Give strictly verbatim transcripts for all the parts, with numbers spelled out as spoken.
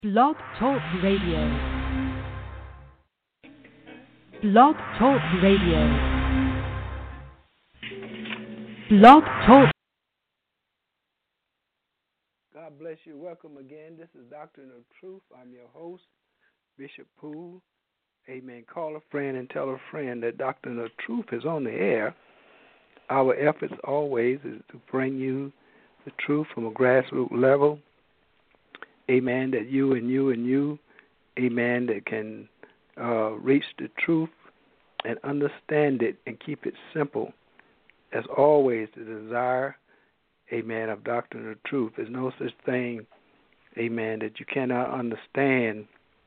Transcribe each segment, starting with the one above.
Blog Talk Radio. Blog Talk Radio. Blog Talk. God bless you. Welcome again. This is Doctrine of Truth. I'm your host, Bishop Poole. Amen. Call a friend and tell a friend that Doctrine of Truth is on the air. Our efforts always is to bring you the truth from a grassroots level. Amen. That you and you and you, amen, that can uh, reach the truth and understand it and keep it simple. As always, the desire, amen, of Doctrine of Truth. There's no such thing, amen, that you cannot understand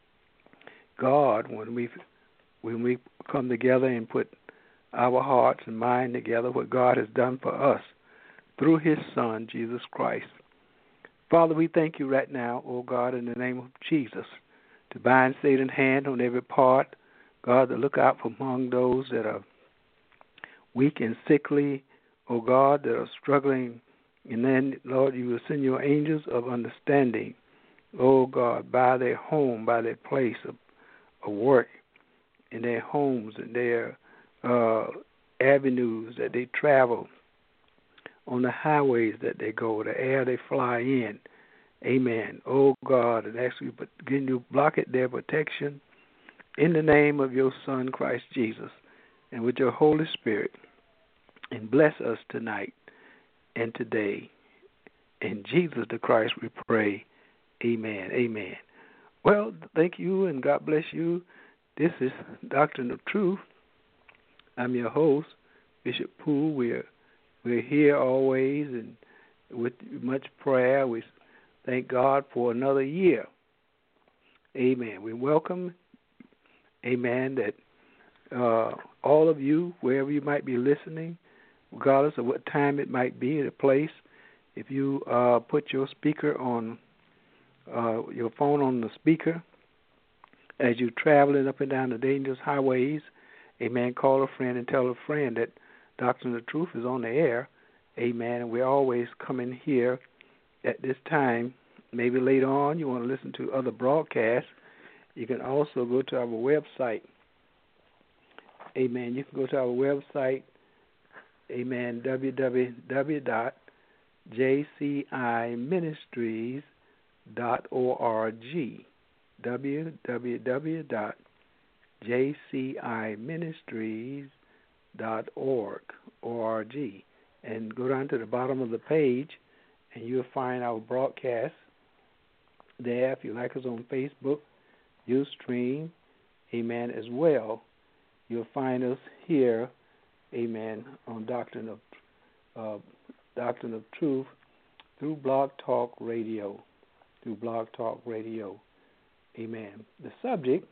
God when we when we come together and put our hearts and mind together, what God has done for us through His Son, Jesus Christ. Father, we thank you right now, oh God, in the name of Jesus, to bind Satan's hand on every part, God, to look out for among those that are weak and sickly, oh God, that are struggling. And then, Lord, you will send your angels of understanding, oh God, by their home, by their place of, of work, in their homes and their uh, avenues that they travel, on the highways that they go, the air they fly in. Amen. Oh God, and ask you, but can you block it, their protection, in the name of your Son, Christ Jesus, and with your Holy Spirit, and bless us tonight and today. In Jesus the Christ we pray. Amen. Amen. Well, thank you and God bless you. This is Doctrine of Truth. I'm your host, Bishop Poole. We're we're here always, and with much prayer, we thank God for another year. Amen. We welcome, amen, that uh, all of you, wherever you might be listening, regardless of what time it might be, the place, if you uh, put your speaker on, uh, your phone on the speaker, as you're traveling up and down the dangerous highways, amen, call a friend and tell a friend that Doctrine of Truth is on the air, amen, and we're always coming here at this time. Maybe later on you want to listen to other broadcasts. You can also go to our website, amen. You can go to our website, amen, w w w dot j c i ministries dot org, w w w dot j c i ministries dot org, O R G, and go down to the bottom of the page, and you'll find our broadcast there. If you like us on Facebook, Ustream, amen, as well, you'll find us here, amen, on Doctrine of uh, Doctrine of Truth through Blog Talk Radio, through Blog Talk Radio, amen. The subject,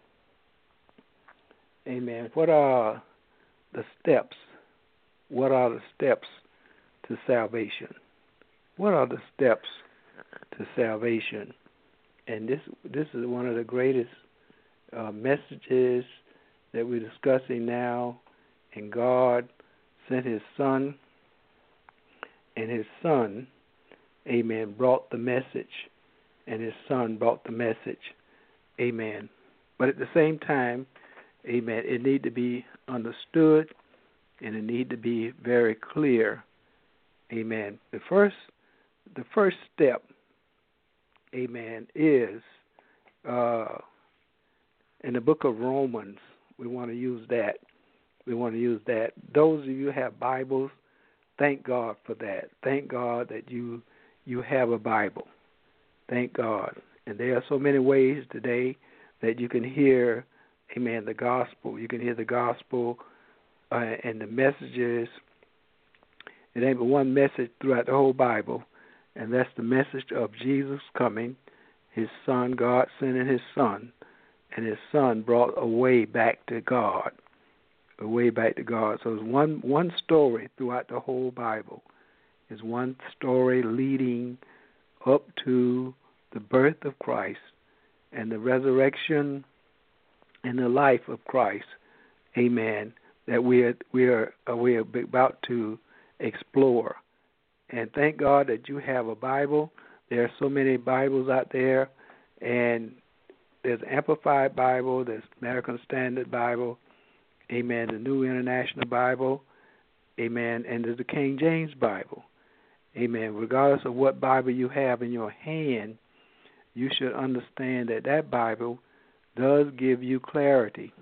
amen, what are the steps? What are the steps to salvation? What are the steps to salvation? And this this is one of the greatest uh, messages that we're discussing now. And God sent His Son, and His Son, amen, brought the message, and His Son brought the message, amen. But at the same time, amen, it need to be understood, and it need to be very clear, amen. The first, the first step, amen, is uh, in the book of Romans. We want to use that. We want to use that. Those of you who have Bibles, thank God for that. Thank God that you you have a Bible. Thank God. And there are so many ways today that you can hear, amen, the gospel. You can hear the gospel uh, and the messages. It ain't but one message throughout the whole Bible, and that's the message of Jesus coming, His Son, God sending His Son, and His Son brought a way back to God, a way back to God. So it's one one story throughout the whole Bible. It's one story leading up to the birth of Christ and the resurrection and the life of Christ, amen, that we are, we are, uh, we are about to explore. And thank God that you have a Bible. There are so many Bibles out there, And there's Amplified Bible, there's American Standard Bible, amen, the New International Bible, amen, and there's the King James Bible, amen. Regardless of what Bible you have in your hand, you should understand that that Bible does give you clarity.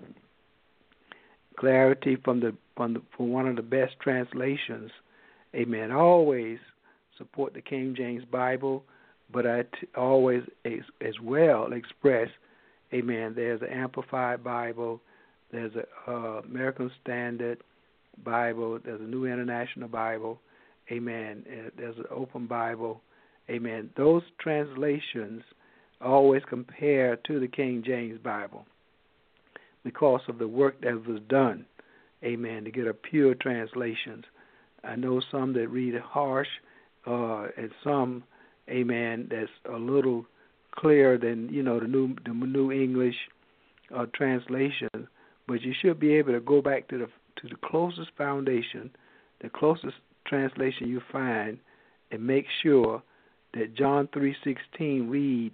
Clarity from the from the, from one of the best translations, amen. I always support the King James Bible, but I t- always as, as well express, amen, there's an Amplified Bible, there's an uh, American Standard Bible, there's a New International Bible, amen, and there's an Open Bible, amen. Those translations always compare to the King James Bible because of the work that was done, amen, to get a pure translations. I know some that read harsh, uh, and some, amen, that's a little clearer than, you know, the New the New English uh, translation. But you should be able to go back to the to the closest foundation, the closest translation you find, and make sure that John three sixteen reads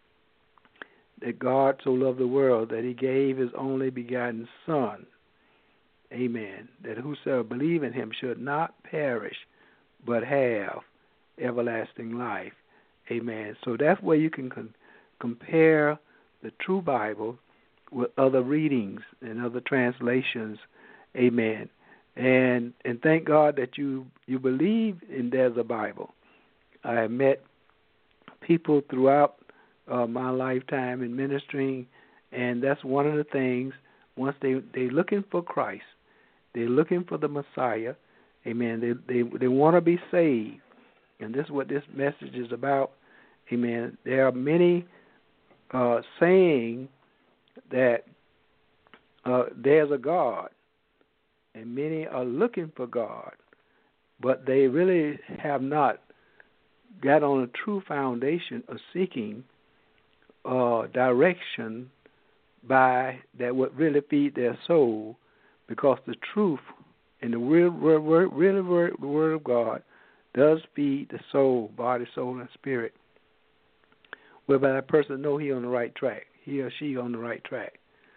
that God so loved the world that he gave his only begotten Son, amen, that whosoever believe in him should not perish but have everlasting life, amen. So that's where you can con- compare the true Bible with other readings and other translations, amen. And and thank God that you, you believe in there's a Bible. I have met people throughout uh, my lifetime in ministering, and that's one of the things, once they, they're looking for Christ, they're looking for the Messiah, amen, they they, they want to be saved, and this is what this message is about, amen. There are many uh, saying that uh, there's a God, and many are looking for God, but they really have not got on a true foundation of seeking uh, direction by that would really feed their soul, because the truth and the real word, word, really word, the Word of God does feed the soul, body, soul, and spirit, whereby that person know he on the right track, he or she on the right track.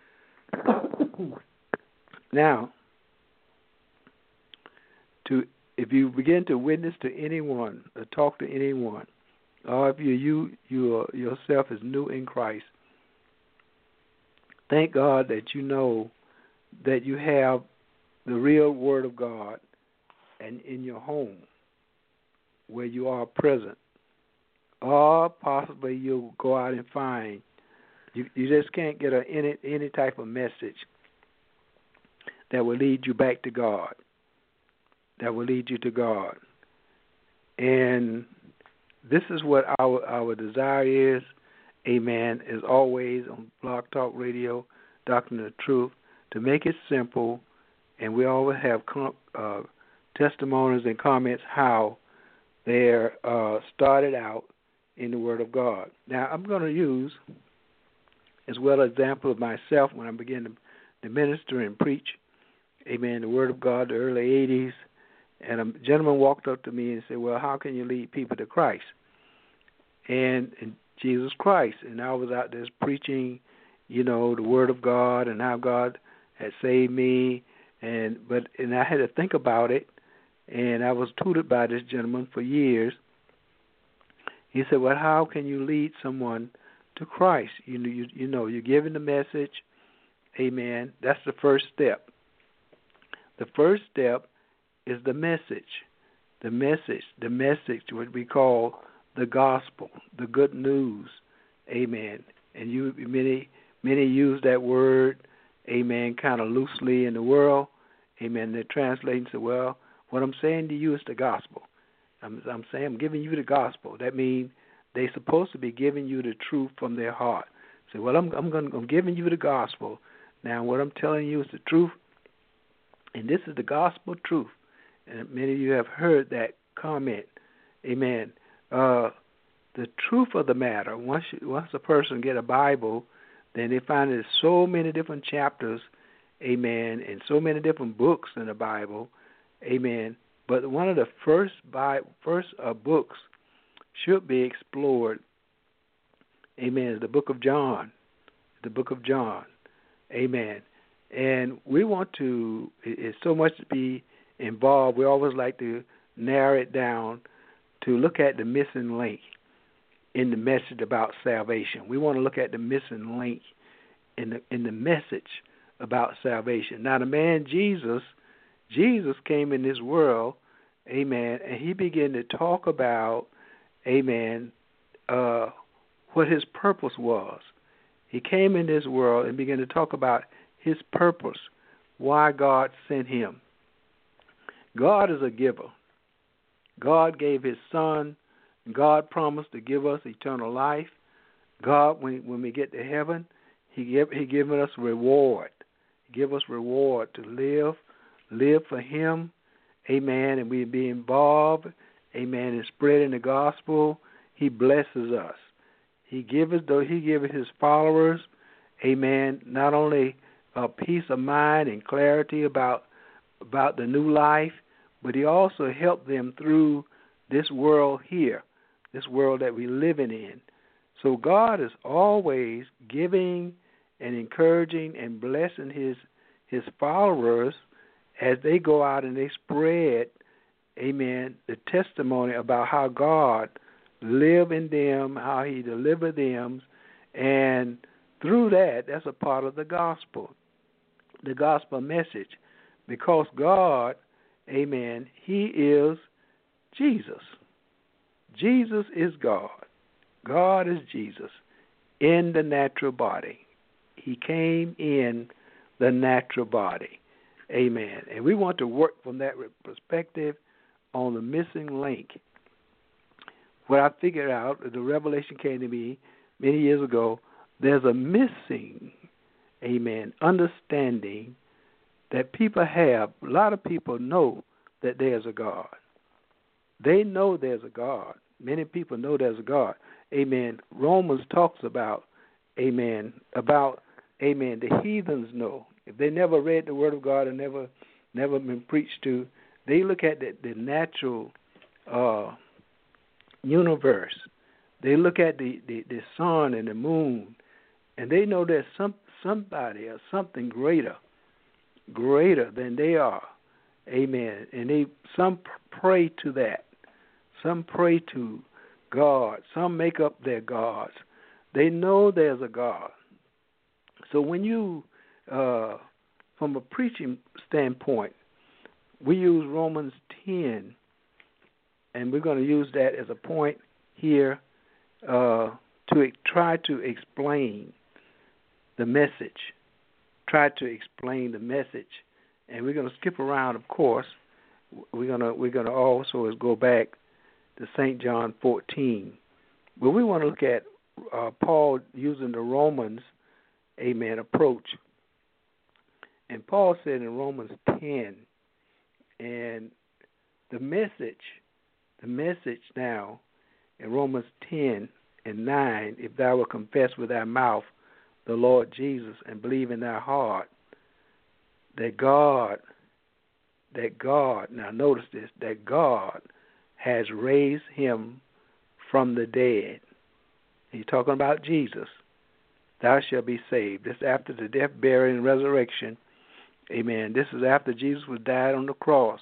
Now, to if you begin to witness to anyone or talk to anyone, or if you you you are, yourself is new in Christ, thank God that you know that you have the real Word of God and in your home where you are present. Or possibly you'll go out and find, you, you just can't get a, any, any type of message that will lead you back to God, that will lead you to God. And this is what our our desire is, amen, is always on Blog Talk Radio, Doctrine of the Truth, to make it simple, and we always have com- uh, testimonies and comments how they're uh, started out in the Word of God. Now, I'm going to use, as well as example of myself when I began to, to minister and preach, amen, the Word of God, the early eighties, and a gentleman walked up to me and said, well, how can you lead people to Christ? And, and Jesus Christ. And I was out there preaching, you know, the Word of God and how God had saved me. And but and I had to think about it, and I was tutored by this gentleman for years. He said, well, how can you lead someone to Christ? You know, you, you know, you're giving the message, amen. That's the first step. The first step is the message, the message, the message, what we call the gospel, the good news, amen. And you many many use that word, amen, kind of loosely in the world, amen. They're translating and say, well, what I'm saying to you is the gospel. I'm, I'm saying I'm giving you the gospel. That means they're supposed to be giving you the truth from their heart. Say, well, I'm I'm, going, I'm giving you the gospel. Now, what I'm telling you is the truth, and this is the gospel truth. And many of you have heard that comment, amen. Uh, the truth of the matter, once you, once a person get a Bible, then they find there's so many different chapters, amen, and so many different books in the Bible, amen. But one of the first Bible, first uh, books should be explored Amen. It's the book of John. The book of John. Amen. And we want to, it's so much to be involved. We always like to narrow it down to look at the missing link in the message about salvation. We want to look at the missing link in the in the message about salvation. Now, the man Jesus, Jesus came in this world, amen, and he began to talk about, amen, uh, what his purpose was. He came in this world and began to talk about his purpose, why God sent him. God is a giver. God gave his son. God promised to give us eternal life. God, when when we get to heaven, he give he given us reward. He give us reward to live, live for him, amen, and we be involved, amen, in spreading the gospel. He blesses us. He gives though he gives his followers, amen, not only a peace of mind and clarity about about the new life, but he also helped them through this world here, this world that we're living in. So God is always giving and encouraging and blessing his his followers as they go out and they spread, amen, the testimony about how God lived in them, how he delivered them, and through that, that's a part of the gospel, the gospel message, because God, amen, he is Jesus. Jesus is God. God is Jesus in the natural body. He came in the natural body. Amen. And we want to work from that perspective on the missing link. What I figured out, the revelation came to me many years ago, there's a missing, amen, understanding that people have. A lot of people know that there's a God. They know there's a God. Many people know there's a God. Amen. Romans talks about, amen, about, amen, the heathens know. If they never read the Word of God and never never been preached to, they look at the, the natural uh, universe. They look at the, the, the sun and the moon, and they know there's some somebody or something greater, greater than they are. Amen. And they some pray to that. Some pray to God. Some make up their gods. They know there's a God. So when you, uh, from a preaching standpoint, we use Romans ten, and we're going to use that as a point here uh, to try to explain the message. Try to explain the message. And we're going to skip around, of course. We're going to we're going to also go back to Saint John fourteen. But we want to look at uh, Paul using the Romans, amen, approach. And Paul said in Romans ten, and the message, the message now in Romans ten and nine, if thou wilt confess with thy mouth the Lord Jesus and believe in thy heart that God, that God, now notice this, that God has raised him from the dead. He's talking about Jesus. Thou shalt be saved. This is after the death, burial, and resurrection. Amen. This is after Jesus was died on the cross.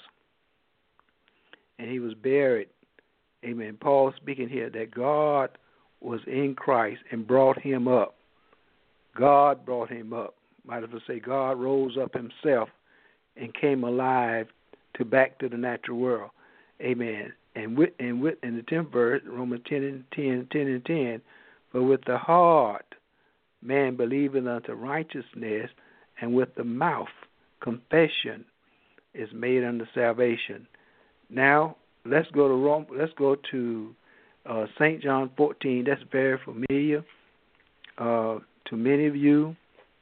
And he was buried. Amen. Paul speaking here that God was in Christ and brought him up. God brought him up. Might as well say God rose up himself and came alive to back to the natural world. Amen. And with and with in the tenth verse, Romans ten and ten, ten and ten, for with the heart man believeth unto righteousness, and with the mouth confession is made unto salvation. Now let's go to Rome. Let's go to uh, Saint John fourteen. That's very familiar uh, to many of you,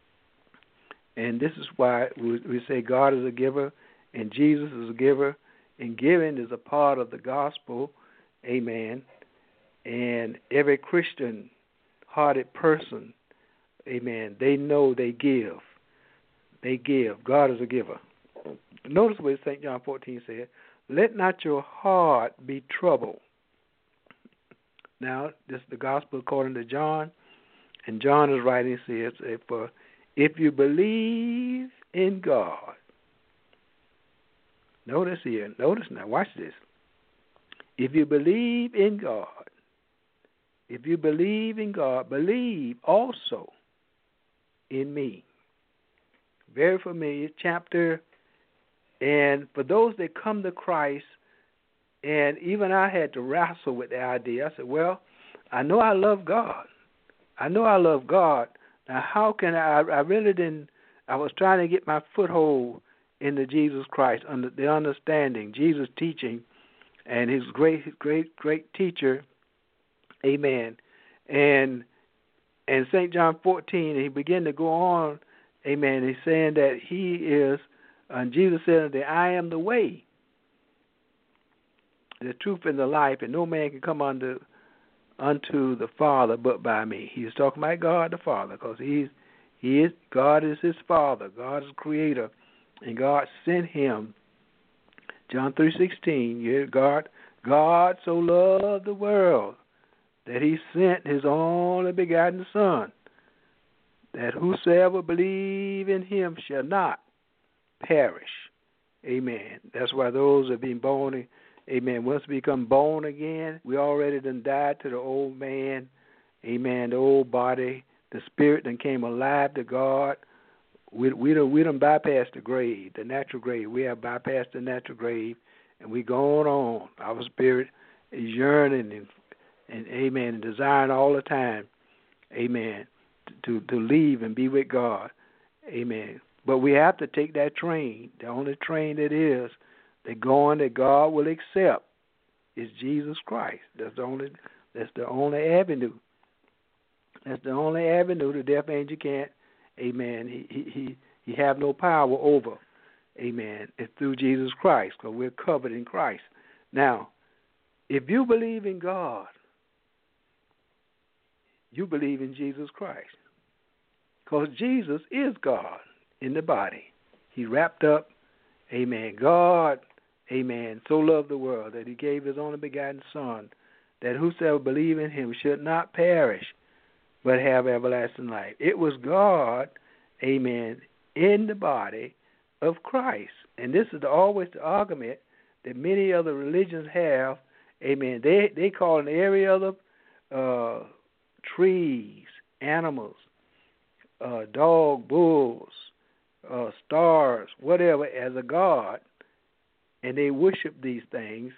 and this is why we, we say God is a giver and Jesus is a giver. And giving is a part of the gospel, amen. And every Christian-hearted person, amen, they know they give. They give. God is a giver. Notice what Saint John fourteen said, let not your heart be troubled. Now, this is the gospel according to John. And John is writing, says, for if you believe in God, notice here, notice now, watch this. If you believe in God, if you believe in God, believe also in me. Very familiar chapter. And for those that come to Christ, and even I had to wrestle with the idea. I said, well, I know I love God. I know I love God. Now, how can I, I really didn't, I was trying to get my foothold into Jesus Christ, under the understanding, Jesus' teaching, and his great, great, great teacher, amen. And and Saint John fourteen, he began to go on, amen, he's saying that he is, and Jesus said that I am the way, the truth, and the life, and no man can come unto, unto the Father but by me. He's talking about God the Father, because he's, he is, God is his Father, God is creator, and God sent him. John three sixteen, yeah, God, God so loved the world that he sent his only begotten Son, that whosoever believe in him shall not perish. Amen. That's why those that have been born, amen, once we become born again, we already done died to the old man, amen, the old body, the spirit done came alive to God. We we done, we done bypassed the grave, the natural grave. We have bypassed the natural grave, and we going on. Our spirit is yearning and, and amen, and desiring all the time, amen, to, to leave and be with God, amen. But we have to take that train. The only train that is, the going that God will accept is Jesus Christ. That's the only, that's the only avenue. That's the only avenue the death angel can't, amen, he he he, he have no power over, amen. It's through Jesus Christ, because we're covered in Christ. Now, if you believe in God, you believe in Jesus Christ, because Jesus is God in the body. He wrapped up, amen, God, amen, so loved the world that he gave his only begotten Son, that whosoever believe in him should not perish, but have everlasting life. It was God, amen, in the body of Christ. And this is the, always the argument that many other religions have, amen. They they call in every other uh, trees, animals, uh, dog, bulls, uh, stars, whatever, as a god, and they worship these things.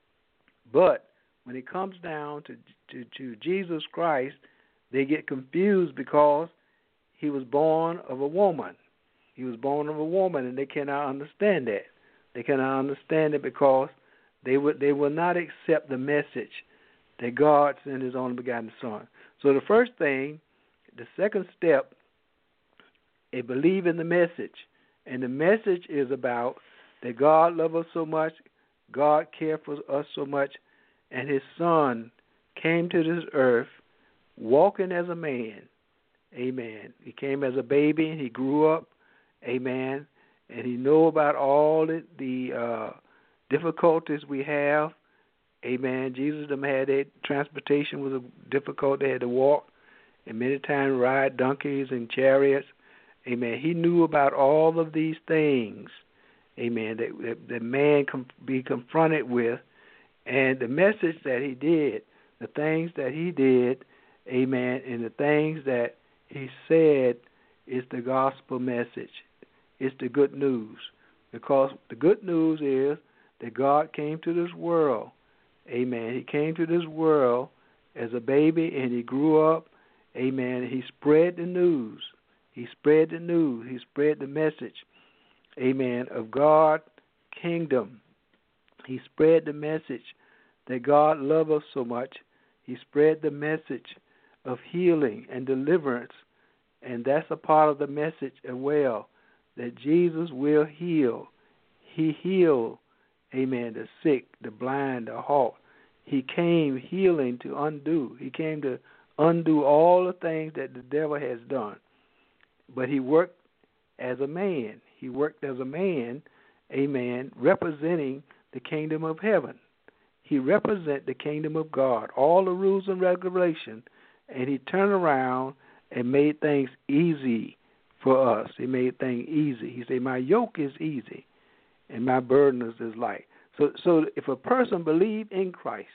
But when it comes down to to, to Jesus Christ, they get confused because he was born of a woman. He was born of a woman, and they cannot understand that. They cannot understand it because they would they will not accept the message that God sent his only begotten Son. So the first thing, the second step, is believe in the message. And the message is about that God loves us so much, God cared for us so much, and his Son came to this earth walking as a man, amen. He came as a baby, and he grew up, amen, and he knew about all the, the uh, difficulties we have, amen. Jesus them had that transportation was difficult. They had to walk, and many times ride donkeys and chariots, amen. He knew about all of these things, amen, that, that, that man can be confronted with, and the message that he did, the things that he did, amen, and the things that he said is the gospel message. It's the good news. Because the good news is that God came to this world, amen. He came to this world as a baby, and he grew up, amen. He spread the news. He spread the news. He spread the message, amen, of God's kingdom. He spread the message that God loves us so much. He spread the message of healing and deliverance, and that's a part of the message as well, that Jesus will heal. He healed, amen, the sick, the blind, the halt. He came healing to undo. He came to undo all the things that the devil has done. But he worked as a man. He worked as a man, amen, representing the kingdom of heaven. He represents the kingdom of God, all the rules and regulations, and he turned around, and made things easy for us. He made things easy. He said, my yoke is easy and my burden is light. So, so if a person believes in Christ,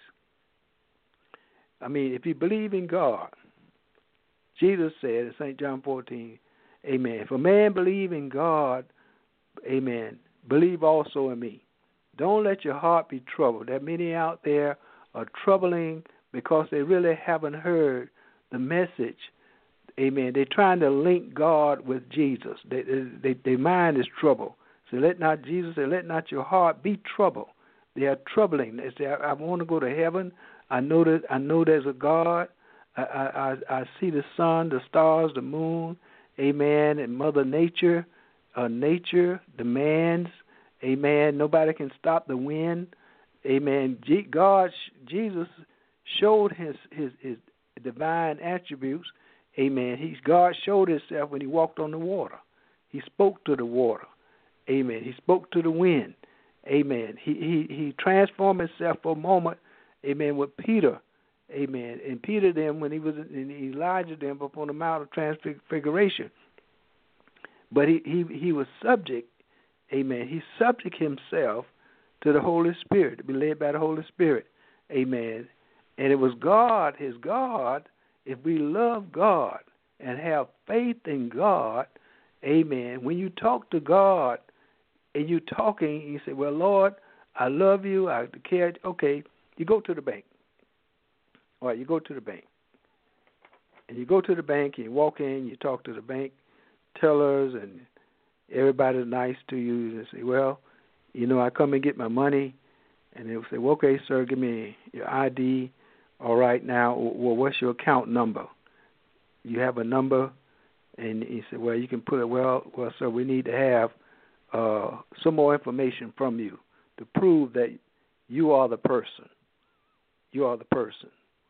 I mean, if you believe in God, Jesus said in Saint John fourteen, amen, if a man believe in God, amen, believe also in me. Don't let your heart be troubled. There are many out there are troubling because they really haven't heard the message. Amen. They're trying to link God with Jesus. They, they, they, their mind is troubled. So let not, Jesus said, let not your heart be troubled. They are troubling. They say, I, I want to go to heaven. I know that I know there's a God. I, I, I see the sun, the stars, the moon, amen, and Mother Nature. Uh, nature demands, amen. Nobody can stop the wind, amen. G- God, Jesus showed his, his his divine attributes, amen. He's God showed himself when he walked on the water. He spoke to the water, amen. He spoke to the wind, amen. He he he transformed himself for a moment, amen, with Peter, amen. And Peter then, when he was in Elijah then up on the Mount of Transfiguration. But he, he, he was subject, amen, he subject himself to the Holy Spirit, to be led by the Holy Spirit, amen. And it was God, his God, if we love God and have faith in God, amen, when you talk to God and you're talking, you say, well, Lord, I love you, I care, okay, you go to the bank. All right, you go to the bank. And you go to the bank, and you walk in, you talk to the bank tellers, and everybody's nice to you. They say, well, you know, I come and get my money. And they'll say, well, okay, sir, give me your I D. All right, now, well, what's your account number? You have a number? And he said, well, you can put it, well, well, sir, we need to have uh, some more information from you to prove that you are the person. You are the person.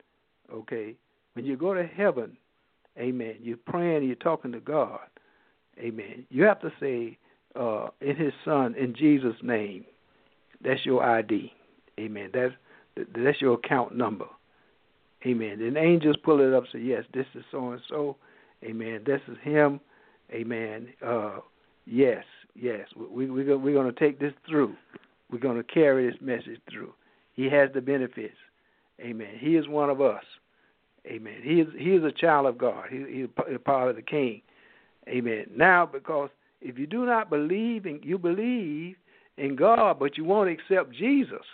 Okay? When you go to heaven, amen, you're praying, you're talking to God. Amen. You have to say, uh, in his son, in Jesus' name. That's your I D. Amen. That's, that's your account number. Amen. And angels pull it up and say, yes, this is so-and-so. Amen. This is him. Amen. Uh, yes, yes. We, we, we're going to take this through. We're going to carry this message through. He has the benefits. Amen. He is one of us. Amen. He is, he is a child of God. He, he's a part of the King. Amen. Now, because if you do not believe, in, you believe in God, but you won't accept Jesus,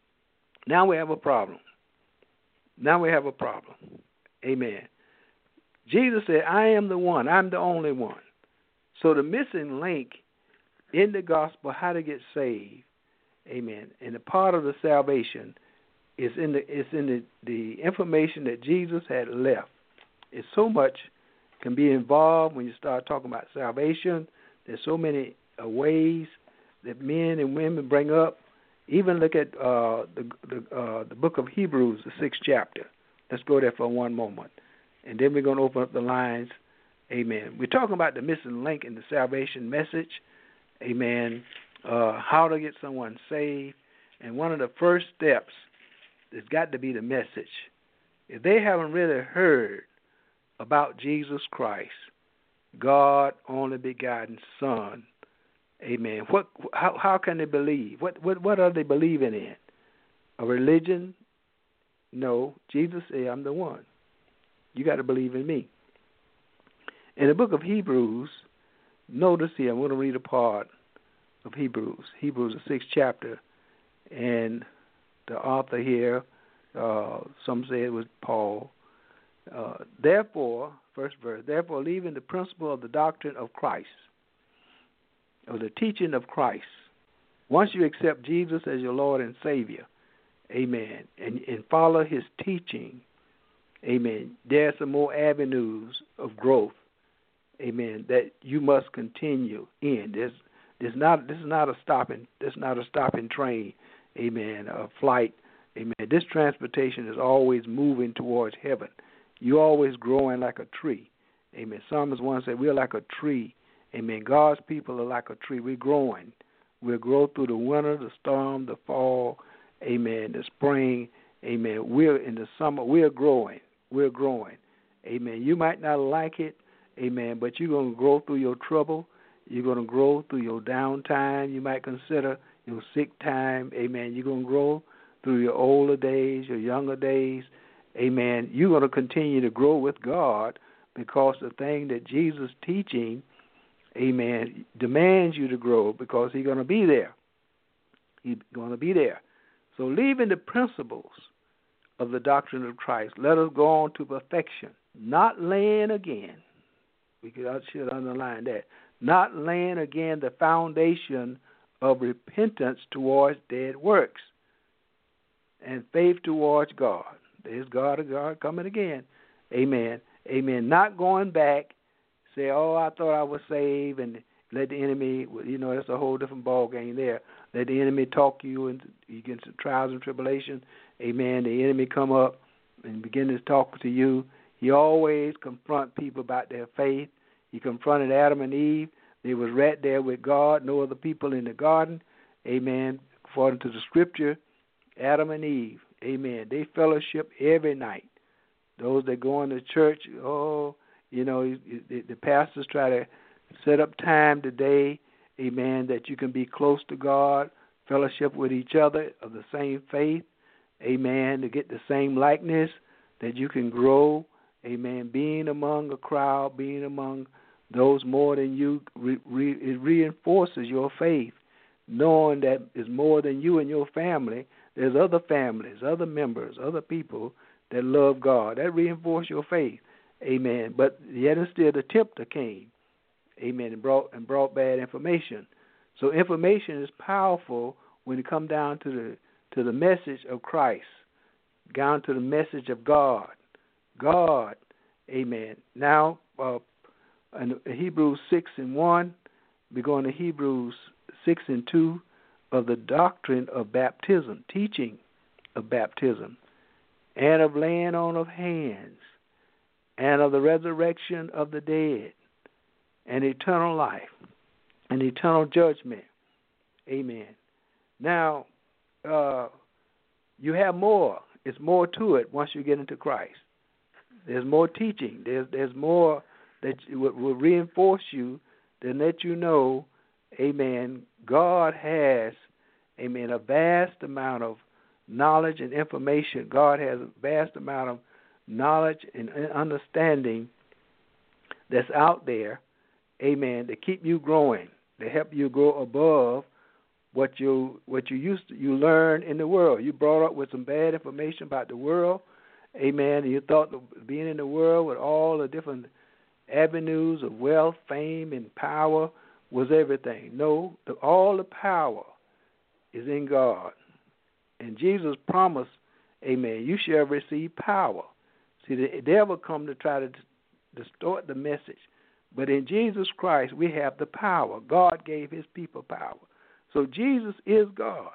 now we have a problem. Now we have a problem. Amen. Jesus said, I am the one. I'm the only one. So the missing link in the gospel, how to get saved, amen, and the part of the salvation is in the is in the, the information that Jesus had left. It's so much can be involved when you start talking about salvation. There's so many uh, ways that men and women bring up. Even look at uh, the the, uh, the book of Hebrews, the sixth chapter. Let's go there for one moment. And then we're going to open up the lines. Amen. We're talking about the missing link in the salvation message. Amen. Uh, how to get someone saved. And one of the first steps has got to be the message. If they haven't really heard about Jesus Christ, God only begotten Son, amen, what how how can they believe? What what what are they believing in? A religion? No. Jesus said, I'm the one. You got to believe in me. In the book of Hebrews, notice here, I'm going to read a part of Hebrews. Hebrews, the sixth chapter, and the author here, uh, some say it was Paul. Uh, therefore, first verse, therefore leaving the principle of the doctrine of Christ, of the teaching of Christ, once you accept Jesus as your Lord and Savior, amen, and, and follow his teaching, amen, there are some more avenues of growth, amen, that you must continue in. There's, there's not, this is not a stopping, this is not a stopping train, amen, a flight, amen. This transportation is always moving towards heaven. You're always growing like a tree. Amen. Psalmist one said, we're like a tree. Amen. God's people are like a tree. We're growing. We'll grow through the winter, the storm, the fall, amen, the spring, amen. We're in the summer. We're growing. We're growing. Amen. You might not like it, amen, but you're going to grow through your trouble. You're going to grow through your downtime. You might consider your sick time, amen. You're going to grow through your older days, your younger days, amen. You're going to continue to grow with God because the thing that Jesus is teaching, amen, demands you to grow because he's going to be there. He's going to be there. So leaving the principles of the doctrine of Christ, let us go on to perfection, not laying again. We could, I should underline that. Not laying again the foundation of repentance towards dead works and faith towards God. There's God of God coming again. Amen. Amen. Not going back, say, oh, I thought I was saved, and let the enemy, you know, that's a whole different ball game there. Let the enemy talk you into against the trials and tribulation. Amen. The enemy come up and begin to talk to you. He always confront people about their faith. He confronted Adam and Eve. They was right there with God, no other people in the garden. Amen. According to the scripture, Adam and Eve, amen, they fellowship every night. Those that go into church, oh, you know, the pastors try to set up time today, amen, that you can be close to God, fellowship with each other of the same faith, amen, to get the same likeness, that you can grow, amen, being among a crowd, being among those more than you, re, re, it reinforces your faith, knowing that it's more than you and your family. There's other families, other members, other people that love God. That reinforces your faith, amen. But yet and still the tempter came, amen, and brought and brought bad information. So information is powerful when it comes down to the to the message of Christ, down to the message of God. God, amen. Now, uh, in Hebrews six and one, we're going to Hebrews six and two of the doctrine of baptism, teaching of baptism, and of laying on of hands, and of the resurrection of the dead, and eternal life, and eternal judgment. Amen. Now, uh, you have more. It's more to it once you get into Christ. There's more teaching. There's there's more that will, will reinforce you, then let you know, amen, God has, amen, a vast amount of knowledge and information. God has a vast amount of knowledge and understanding that's out there, amen, to keep you growing, to help you grow above what you what you used to, you learn in the world. You brought up with some bad information about the world, amen, and you thought being in the world with all the different avenues of wealth, fame, and power was everything. No, the, all the power is in God. And Jesus promised, amen, you shall receive power. See, the devil come to try to distort the message. But in Jesus Christ, we have the power. God gave his people power. So Jesus is God.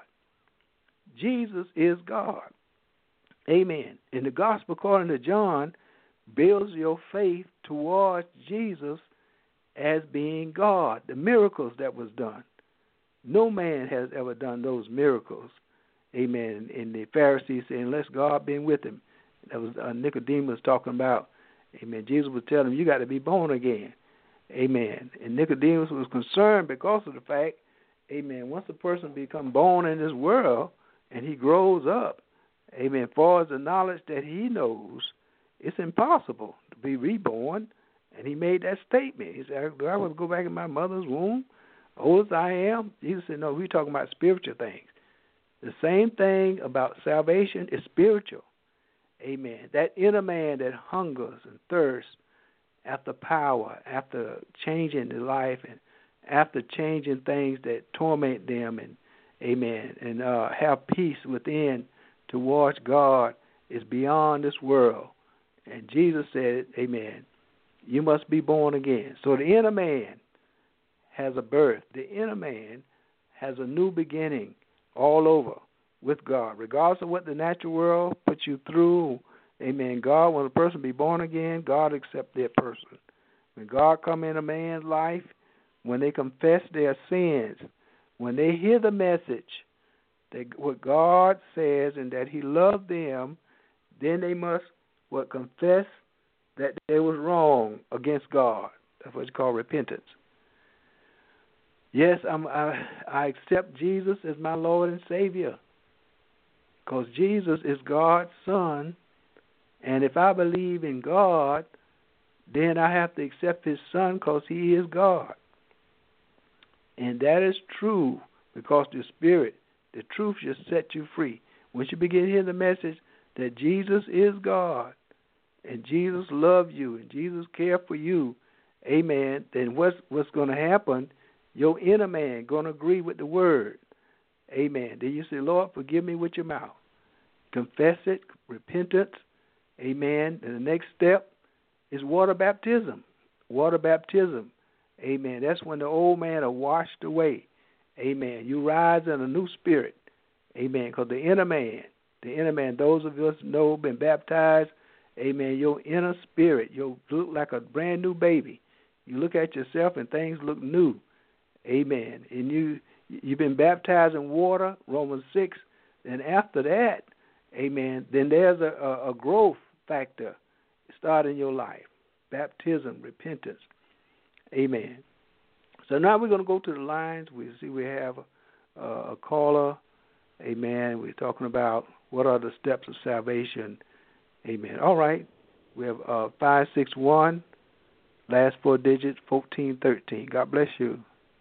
Jesus is God. Amen. In the gospel according to John, builds your faith towards Jesus as being God, the miracles that was done. No man has ever done those miracles. Amen. And the Pharisees say, unless God been with him. That was uh, Nicodemus talking about. Amen. Jesus was telling him, you got to be born again. Amen. And Nicodemus was concerned because of the fact, amen, once a person become born in this world and he grows up, amen, as far as the knowledge that he knows, it's impossible to be reborn. And he made that statement. He said, do I want to go back in my mother's womb, old as I am? Jesus said, no, we're talking about spiritual things. The same thing about salvation is spiritual. Amen. That inner man that hungers and thirsts after power, after changing their life, and after changing things that torment them, and amen, and uh, have peace within towards God is beyond this world. And Jesus said, amen, you must be born again. So the inner man has a birth. The inner man has a new beginning all over with God. Regardless of what the natural world puts you through, amen, God, when a person be born again, God accept that person. When God come in a man's life, when they confess their sins, when they hear the message, that what God says and that he loved them, then they must what confess that they was wrong against God. That's what it's called, repentance. Yes, I'm, I, I accept Jesus as my Lord and Savior, because Jesus is God's Son, and if I believe in God, then I have to accept His Son because He is God. And that is true because the Spirit, the truth, shall set you free. Once you begin to hear the message that Jesus is God, and Jesus loves you, and Jesus cares for you, amen, then what's, what's going to happen, your inner man going to agree with the Word. Amen. Then you say, Lord, forgive me with your mouth. Confess it, repentance, amen. And the next step is water baptism. Water baptism, amen. That's when the old man are washed away. Amen. You rise in a new spirit. Amen. Because the inner man, the inner man, those of us know, been baptized, amen, your inner spirit, you look like a brand new baby. You look at yourself and things look new. Amen. And you, you've been baptized in water, Romans six. And after that, amen, then there's a, a, a growth factor start in your life. Baptism, repentance. Amen. So now we're going to go to the lines. We see we have a, a caller. Amen. We're talking about what are the steps of salvation. Amen. All right. We have uh, five six one, last four digits, fourteen thirteen. God bless you.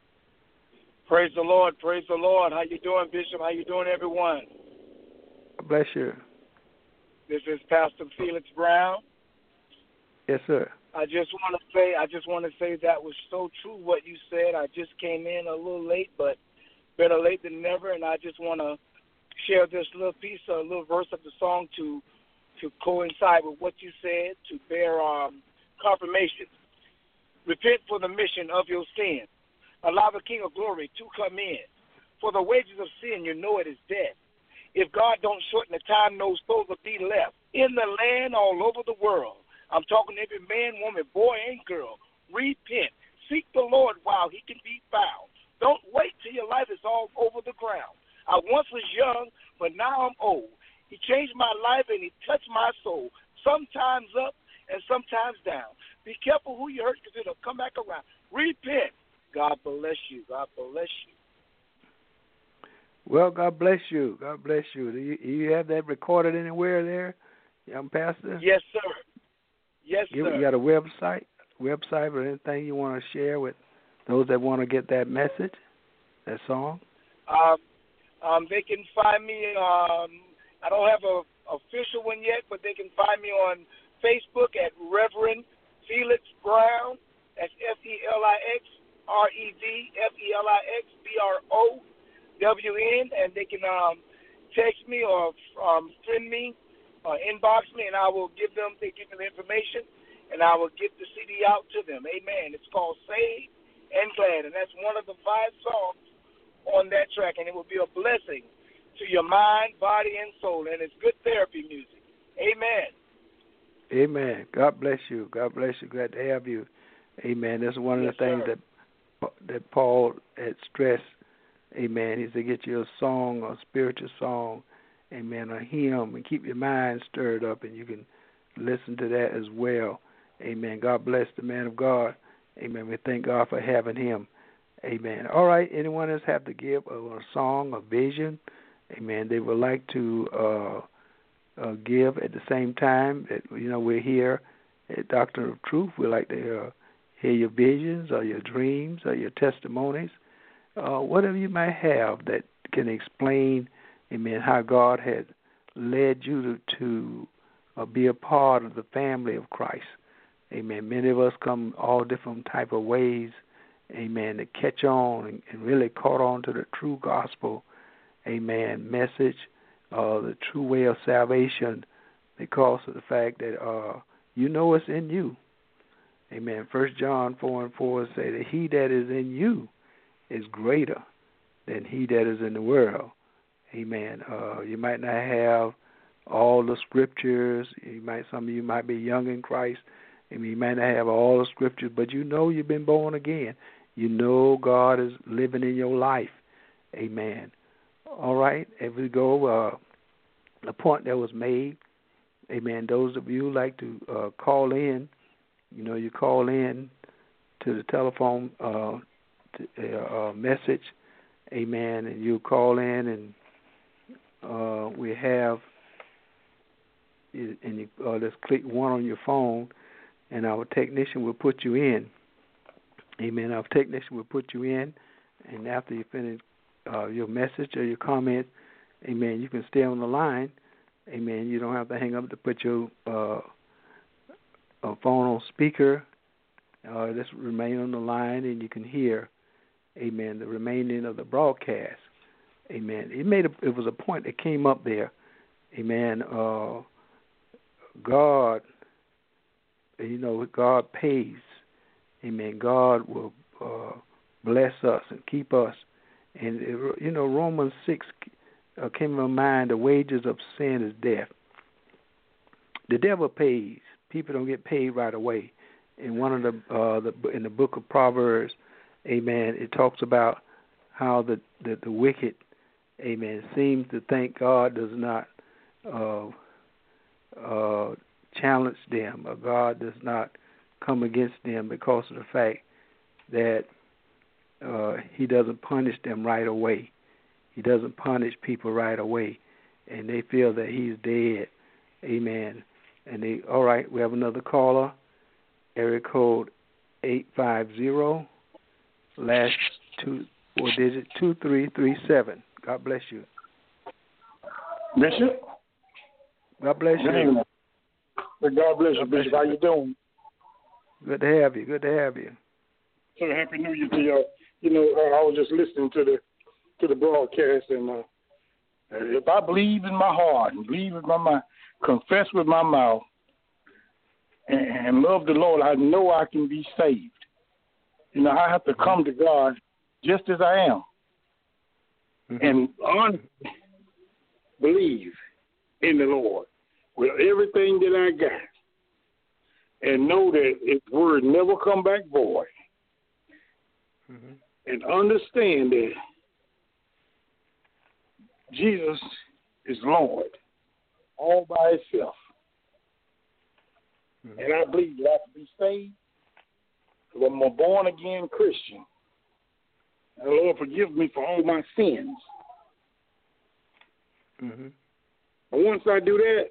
Praise the Lord. Praise the Lord. How you doing, Bishop? How you doing, everyone? God bless you. This is Pastor Felix Brown. Yes, sir. I just want to say, I just want to say that was so true what you said. I just came in a little late, but better late than never. And I just want to share this little piece, a little verse of the song to to coincide with what you said, to bear um, confirmation. Repent for the mission of your sin. Allow the King of Glory to come in. For the wages of sin, you know it is death. If God don't shorten the time, no souls will be left. In the land, all over the world, I'm talking to every man, woman, boy, and girl. Repent. Seek the Lord while he can be found. Don't wait till your life is all over the ground. I once was young, but now I'm old. He changed my life and he touched my soul. Sometimes up and sometimes down. Be careful who you hurt because it'll come back around. Repent. God bless you. God bless you. Well, God bless you. God bless you. Do you, you have that recorded anywhere there, young pastor? Yes, sir. Yes, you, sir. You got a website, website or anything you want to share with those that want to get that message, that song? Um, um, they can find me. Um, I don't have a official one yet, but they can find me on Facebook at Reverend Felix Brown. That's F E L I X R E D F E L I X B R O W N, and they can um, text me or um, send me or inbox me, and I will give them, they give me the information, and I will get the C D out to them. Amen. It's called Saved and Glad, and that's one of the five songs on that track, and it will be a blessing to your mind, body, and soul, and it's good therapy music. Amen. Amen. God bless you. God bless you. Glad to have you. Amen. That's one of yes, the things sir. that that Paul had stressed. Amen. He said, get you a song, a spiritual song, amen, a hymn, and keep your mind stirred up, and you can listen to that as well. Amen. God bless the man of God. Amen. We thank God for having him. Amen. All right. Anyone else have to give a, a song, a vision? Amen. They would like to uh, uh, give at the same time. That, you know, we're here at Doctrine of Truth. We like to uh, hear your visions or your dreams or your testimonies. Uh, whatever you might have that can explain, amen, how God had led you to, to uh, be a part of the family of Christ. Amen. Many of us come all different type of ways, amen, to catch on and, and really caught on to the true gospel, amen, message, uh, the true way of salvation because of the fact that uh, you know it's in you. Amen. First John four and four say that he that is in you is greater than he that is in the world. Amen. Uh, you might not have all the scriptures. You might, some of you might be young in Christ. I mean, you might not have all the scriptures, but you know you've been born again. You know God is living in your life. Amen. All right. As we go, uh, the point that was made, Amen. Those of you who like to uh, call in, you know, you call in to the telephone uh, to, uh, message, amen, and you call in, and uh, we have, and you uh, just click one on your phone, and our technician will put you in. Amen. Our technician will put you in, and after you finish uh, your message or your comment, amen, you can stay on the line. Amen. You don't have to hang up to put your uh, uh, phone on speaker. Uh, just remain on the line, and you can hear, amen, the remaining of the broadcast. Amen. It made a, it was a point that came up there. Amen. Uh, God, you know, God pays. Amen. God will uh, bless us and keep us. And, it, you know, Romans six uh, came to my mind, the wages of sin is death. The devil pays. People don't get paid right away. In one of the, uh, the in the book of Proverbs, amen, it talks about how the, the, the wicked, amen, seems to think God does not uh, uh, challenge them, or God does not come against them because of the fact that uh, he doesn't punish them right away. He doesn't punish people right away, and they feel that he's dead. Amen. And they, all right, we have another caller, area code eight five zero, last two four digit two three three seven. God bless you. Bishop? God bless Good you. evening. God bless you, Bishop. How you doing? Good to have you. Good to have you. So happy New Year to y'all. You know, uh, I was just listening to the to the broadcast, and uh, if I believe in my heart and believe in my mind, confess with my mouth, and, and love the Lord, I know I can be saved. You know, I have to come to God just as I am, mm-hmm. and honestly believe in the Lord with everything that I got, and know that His word never come back void, mm-hmm. and understand that Jesus is Lord all by Himself, mm-hmm. and I believe that I can be saved because I'm a born again Christian. And the Lord forgive me for all my sins. Mm-hmm. And once I do that,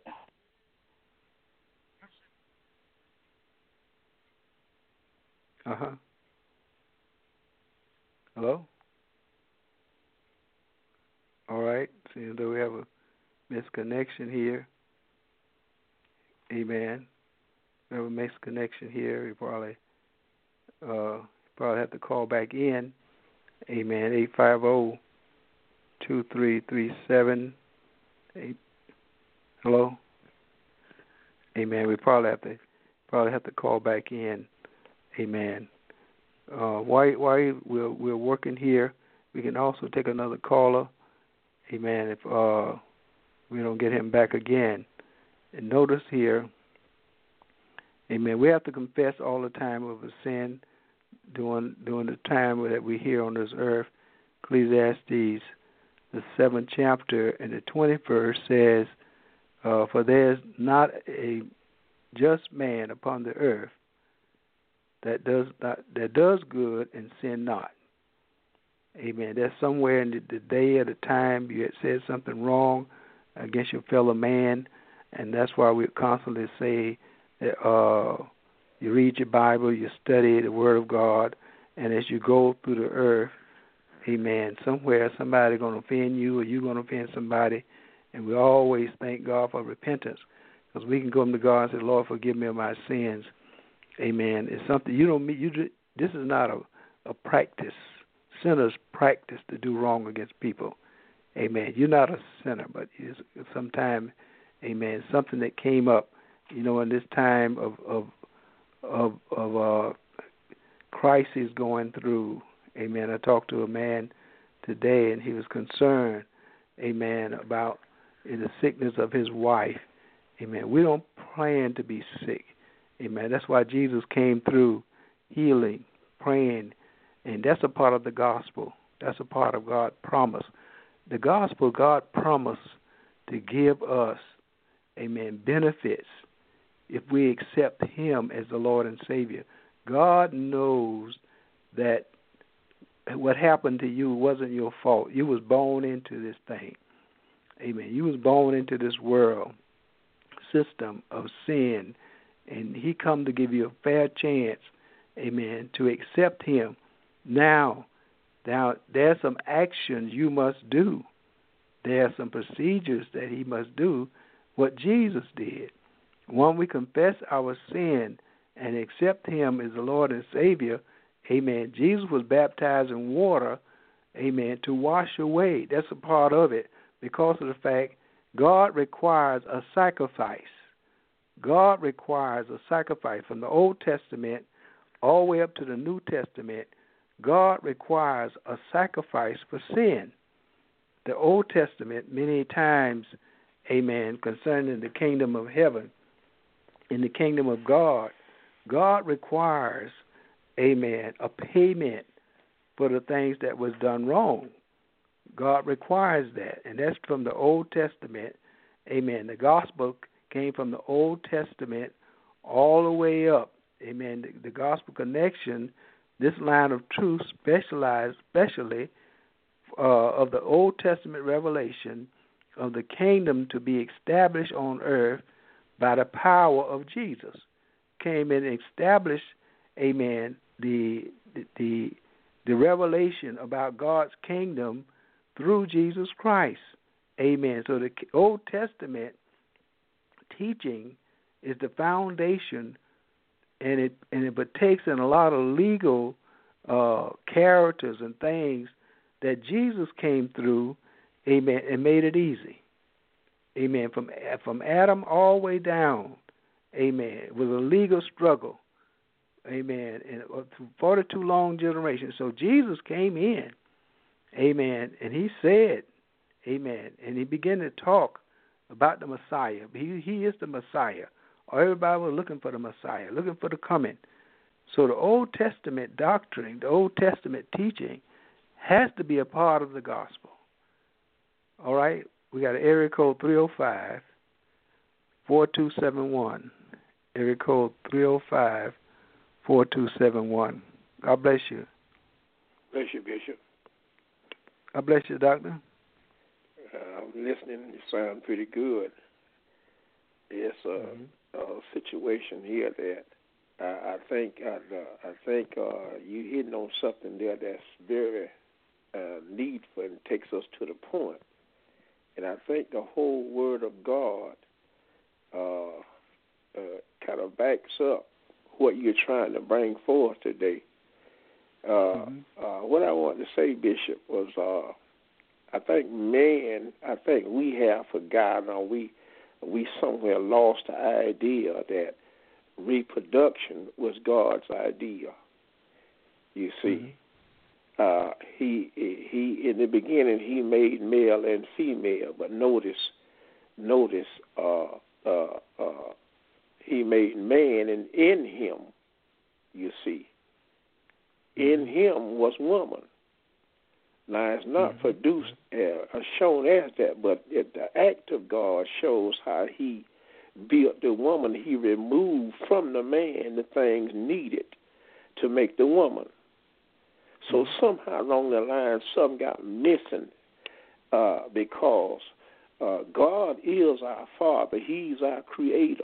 uh-huh. Hello? All right. Seems though we have a misconnection here. Amen. We have a misconnection here. We probably uh probably have to call back in. Amen. eight five zero, two three three seven. Eight. Hello? Amen. We probably have to probably have to call back in. Amen. Uh, while while we're we're working here, we can also take another caller. Amen. If uh, we don't get him back again, and notice here, amen. We have to confess all the time of a sin during during the time that we're here on this earth. Ecclesiastes, the seventh chapter and the twentieth verse says, uh, "For there is not a just man upon the earth that does not that does good and sin not." Amen. That's somewhere in the, the day or the time you had said something wrong against your fellow man, and that's why we constantly say that uh, you read your Bible, you study the Word of God, and as you go through the earth, amen, somewhere somebody's going to offend you or you're going to offend somebody, and we always thank God for repentance because we can come to God and say, "Lord, forgive me of my sins." Amen. It's something you don't meet. You this is not a, a practice. Sinners practice to do wrong against people. Amen. You're not a sinner, but it's sometimes, amen, something that came up, you know, in this time of of of, of uh, crisis going through. Amen. I talked to a man today, and he was concerned, amen, about the sickness of his wife. Amen. We don't plan to be sick. Amen. That's why Jesus came through healing, praying, and that's a part of the gospel. That's a part of God's promise. The gospel, God promised to give us, amen, benefits if we accept him as the Lord and Savior. God knows that what happened to you wasn't your fault. You was born into this thing. Amen. You was born into this world system of sin, and he come to give you a fair chance, amen, to accept him. Now, now there are some actions you must do. There are some procedures that he must do, what Jesus did. When we confess our sin and accept him as the Lord and Savior, amen, Jesus was baptized in water, amen, to wash away. That's a part of it because of the fact God requires a sacrifice. God requires a sacrifice. From the Old Testament all the way up to the New Testament, God requires a sacrifice for sin. The Old Testament, many times, amen, concerning the kingdom of heaven, in the kingdom of God, God requires, amen, a payment for the things that was done wrong. God requires that, and that's from the Old Testament, amen. The gospel came from the Old Testament all the way up, amen. The, the gospel connection, this line of truth specialized, especially uh, of the Old Testament revelation of the kingdom to be established on earth by the power of Jesus, came in and established, amen, the the the revelation about God's kingdom through Jesus Christ, amen. So the Old Testament teaching is the foundation, and it and it partakes in a lot of legal uh, characters and things that Jesus came through, amen, and made it easy. Amen. From from Adam all the way down, amen. It was a legal struggle, amen, and through forty-two long generations. So Jesus came in, amen, and he said, amen, and he began to talk about the Messiah. He he is the Messiah. Everybody was looking for the Messiah, looking for the coming. So the Old Testament doctrine, the Old Testament teaching, has to be a part of the gospel. All right? We got an area code three oh five, four two seven one. Area code three oh five, four two seven one. God bless you. Bless you, Bishop. God bless you, Doctor. Uh, I'm listening. You sound pretty good. It's a, mm-hmm. a situation here that I, I think I, uh, I think uh, you hitting on something there that's very uh, needful and takes us to the point. And I think the whole Word of God uh, uh, kind of backs up what you're trying to bring forth today. Uh, mm-hmm. uh, what I wanted to say, Bishop, was uh, I think man, I think we have forgotten, or we we somewhere lost the idea that reproduction was God's idea. You see. Mm-hmm. Uh, he he in the beginning he made male and female, but notice notice uh, uh, uh, he made man, and in him, you see, in him was woman. Now it's not mm-hmm. produced uh, shown as that, but it, the act of God shows how he built the woman. He removed from the man the things needed to make the woman. So somehow along the line, something got missing uh, because uh, God is our Father. He's our Creator.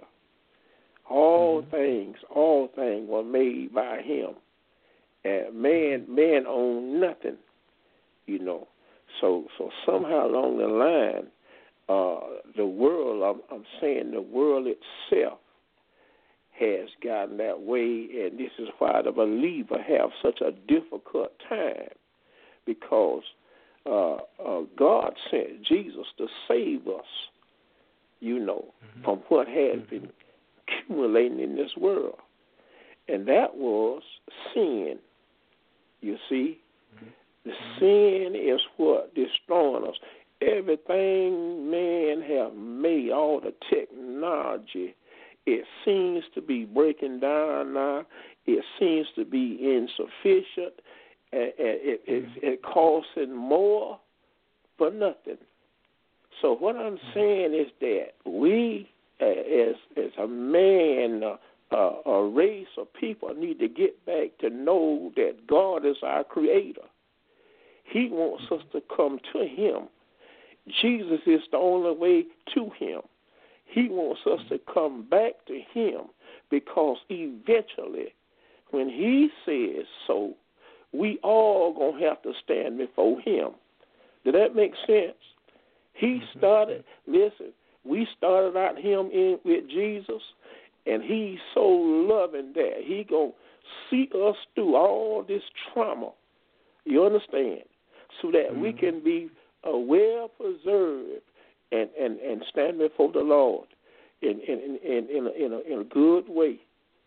All mm-hmm. things, all things were made by Him. And man, man owned nothing, you know. So, so somehow along the line, uh, the world, I'm, I'm saying the world itself, has gotten that way, and this is why the believer have such a difficult time, because uh, uh, God sent Jesus to save us, you know, mm-hmm. from what has mm-hmm. been accumulating in this world, and that was sin. You see, mm-hmm. the sin is what destroying us. Everything man have made, all the technology, it seems to be breaking down now. It seems to be insufficient. It, it, it, it costing more for nothing. So what I'm saying is that we as as a man, uh, uh, a race of people need to get back to know that God is our Creator. He wants us to come to Him. Jesus is the only way to Him. He wants us to come back to Him because eventually, when He says so, we all going to have to stand before Him. Did that make sense? He started, listen, we started out Him in with Jesus, and He's so loving that He going to see us through all this trauma, you understand, so that mm-hmm. we can be uh, well preserved and, and, and stand before the Lord in in in in a, in a, in a good way.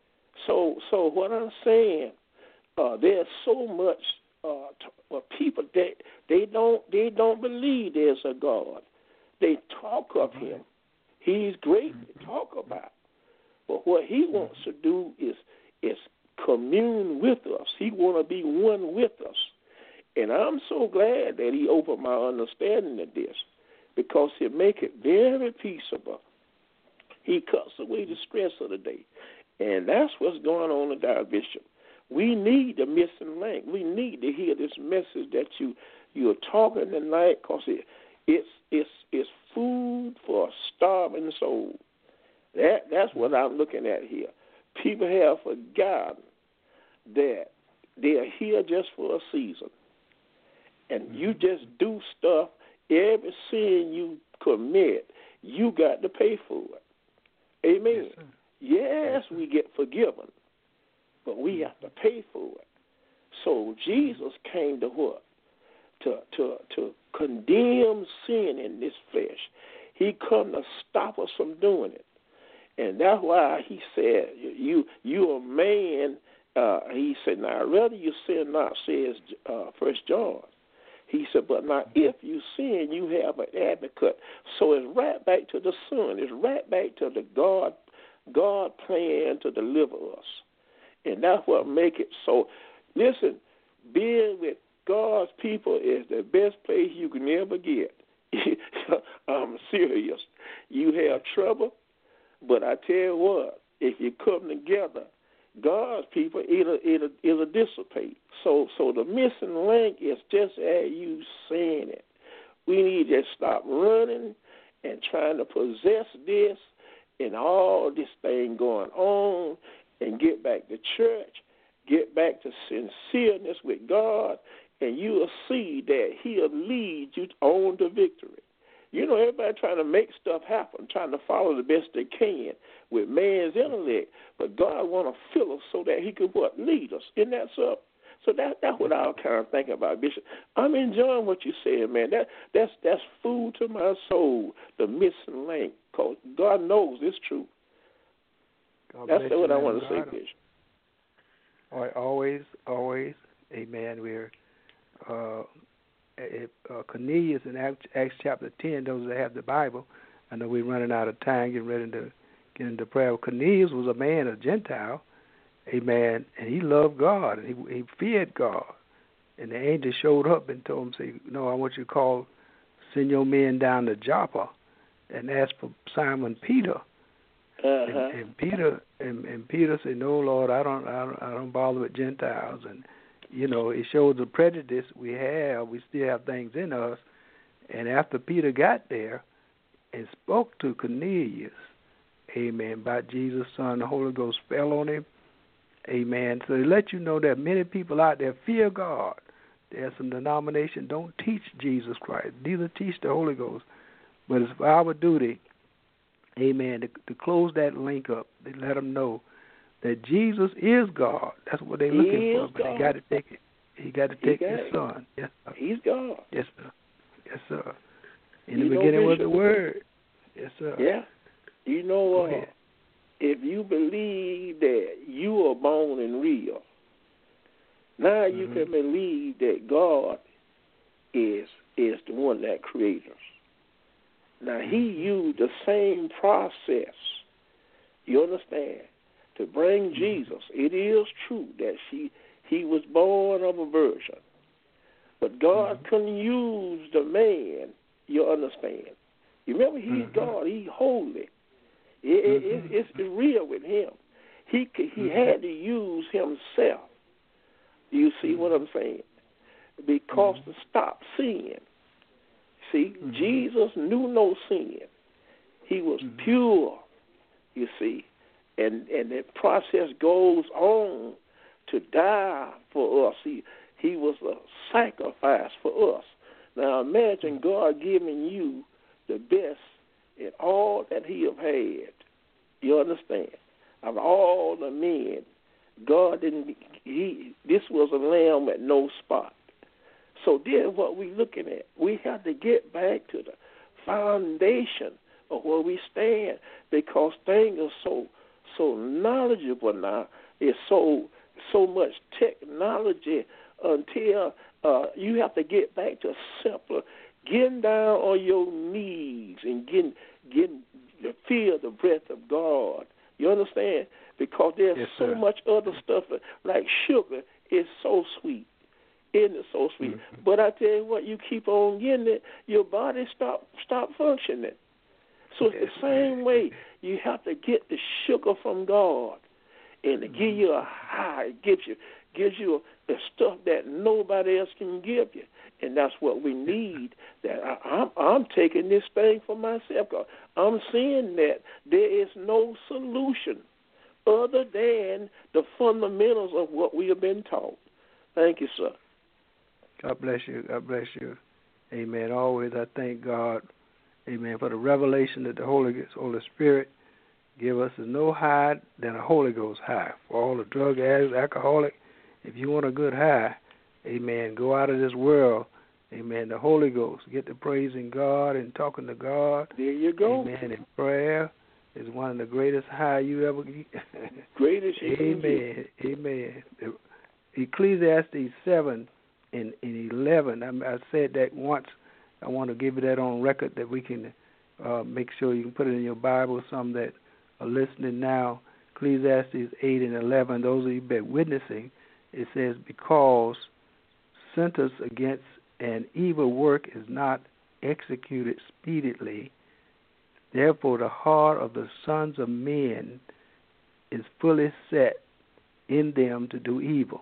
So so what I'm saying, uh, there's so much uh, t- uh, people that they don't they don't believe there's a God. They talk of Him. He's great to talk about, but what He wants to do is is commune with us. He want to be one with us, and I'm so glad that He opened my understanding of this, because He'll make it very peaceable. He cuts away the stress of the day. And that's what's going on in our Bishop. We need the missing link. We need to hear this message that you, you're talking tonight, because it, it's, it's, it's food for a starving soul. That, that's what I'm looking at here. People have forgotten that they are here just for a season. And you just do stuff. Every sin you commit, you got to pay for it. Amen. Yes, yes, we get forgiven, but we have to pay for it. So Jesus came to what? To to to condemn sin in this flesh. He come to stop us from doing it, and that's why He said, "You you a man." Uh, he said, "Now rather you sin not," says uh, First John. He said, but now if you sin, you have an advocate. So it's right back to the Son. It's right back to the God God plan to deliver us. And that's what make it so. Listen, being with God's people is the best place you can ever get. I'm serious. You have trouble, but I tell you what, if you come together, God's people, it'll, it'll, it'll dissipate. So so the missing link is just as you saying it. We need to stop running and trying to possess this and all this thing going on and get back to church, get back to sincereness with God, and you will see that He'll lead you on to victory. You know, everybody trying to make stuff happen, trying to follow the best they can with man's intellect, but God want to fill us so that He could what? Lead us. Isn't that so? So that that's what I kind of think about, Bishop. I'm enjoying what you said, man. That that's that's food to my soul. The missing link, cause God knows it's true. God that's you, what man. I want to God, say, Bishop. All right, always, always, amen. We're uh, If, uh, Cornelius in Acts, Acts chapter ten, those that have the Bible, I know we're running out of time, getting ready to get into prayer. Cornelius was a man, a Gentile, amen, and he loved God, and he, he feared God. And the angel showed up and told him, say, no, I want you to call, send your men down to Joppa and ask for Simon Peter. Uh-huh. And, and Peter and, and Peter said, no, Lord, I don't, I don't, I don't bother with Gentiles. And you know, it shows the prejudice we have. We still have things in us. And after Peter got there and spoke to Cornelius, amen, about Jesus' Son, the Holy Ghost fell on him, amen. So they let you know that many people out there fear God. There's some denominations don't teach Jesus Christ. Neither teach the Holy Ghost. But it's our duty, amen, to, to close that link up. They let them know that Jesus is God. That's what they're looking he for. But God. he got to take it. He got to take his it. Son. Yes, sir. He's God. Yes, sir. Yes, sir. In you the beginning was Bishop, the Word. Yes, sir. Yeah. You know, uh, if you believe that you are born and real, now you mm-hmm. can believe that God is is the one that created us. Now, He used the same process, you understand, to bring Jesus. It is true that she he was born of a virgin, but God mm-hmm. couldn't use the man, you understand. You remember, He's mm-hmm. God, He's holy. It, mm-hmm. it, it's real with him. He he mm-hmm. had to use himself. You see mm-hmm. what I'm saying? Because mm-hmm. to stop sin. See, mm-hmm. Jesus knew no sin. He was mm-hmm. pure, you see. And and the process goes on to die for us. He, he was a sacrifice for us. Now imagine God giving you the best in all that he have had. You understand? Of all the men, God didn't, he, this was a lamb with no spot. So then what we looking at, we have to get back to the foundation of where we stand, because things are so so knowledgeable now. It's so so much technology until uh, you have to get back to simpler, getting down on your knees and getting getting to feel the breath of God. You understand? Because there's yes, so sir. much other stuff like sugar is so sweet. Isn't it so sweet? Mm-hmm. But I tell you what, you keep on getting it, your body stop stop functioning. So it's yes. the same way. You have to get the sugar from God, and to mm-hmm. give you a high. It gives you gives you the stuff that nobody else can give you, and that's what we need. That I, I'm I'm taking this thing for myself. I'm seeing that there is no solution other than the fundamentals of what we have been taught. Thank you, sir. God bless you. God bless you. Amen. Always I thank God, amen, for the revelation that the Holy Holy Spirit give us is no higher than a Holy Ghost high. For all the drug addicts, alcoholic, if you want a good high, amen, go out of this world, amen, the Holy Ghost. Get to praising God and talking to God. There you go. Amen. And prayer is one of the greatest high you ever get. Greatest you Amen. can get. Amen. Ecclesiastes seven and, and eleven, I, I said that once. I want to give you that on record that we can uh, make sure you can put it in your Bible, some that are listening now. Ecclesiastes eight and eleven, those of you been witnessing, it says, because sentence against an evil work is not executed speedily, therefore the heart of the sons of men is fully set in them to do evil.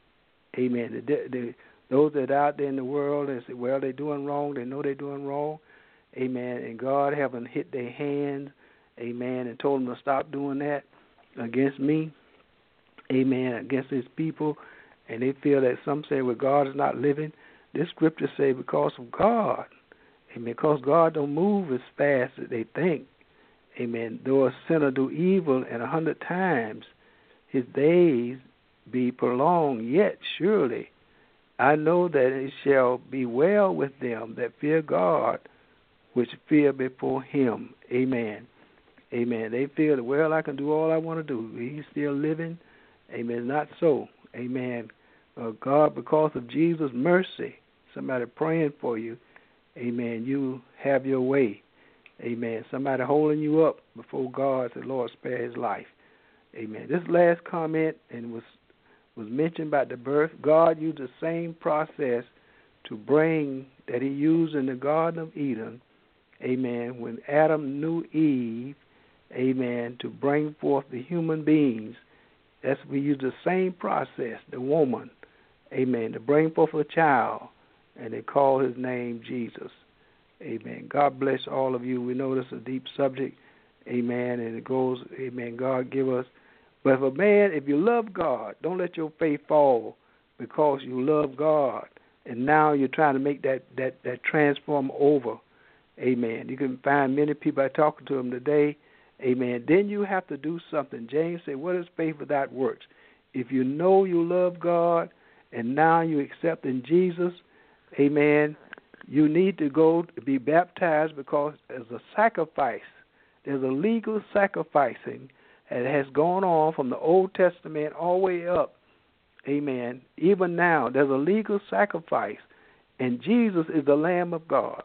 Amen. The, the, those that are out there in the world and say, well, they're doing wrong, they know they're doing wrong, amen, and God haven't hit their hands, amen, and told them to stop doing that against me, amen, against his people, and they feel that some say, well, God is not living. This scripture say because of God, amen, because God don't move as fast as they think, amen, though a sinner do evil and a hundred times, his days be prolonged, yet surely I know that it shall be well with them that fear God, which fear before him. Amen. Amen. They feel that, well, I can do all I want to do. He's still living. Amen. Not so. Amen. Uh, God, because of Jesus' mercy, somebody praying for you, amen, you have your way. Amen. Somebody holding you up before God, said, Lord, spare his life. Amen. This last comment, and was was mentioned about the birth. God used the same process to bring that he used in the Garden of Eden, amen, when Adam knew Eve, amen, to bring forth the human beings. That's we use the same process, the woman, amen, to bring forth a child, and they call his name Jesus. Amen. God bless all of you. We know this is a deep subject, amen, and it goes, amen, God give us. But if a man, if you love God, don't let your faith fall because you love God, and now you're trying to make that, that, that transform over. Amen. You can find many people, I talking to them today, amen. Then you have to do something. James said, what is faith without works? If you know you love God, and now you accept in Jesus, amen, you need to go to be baptized because there's a sacrifice. There's a legal sacrificing that has gone on from the Old Testament all the way up. Amen. Even now, there's a legal sacrifice, and Jesus is the Lamb of God.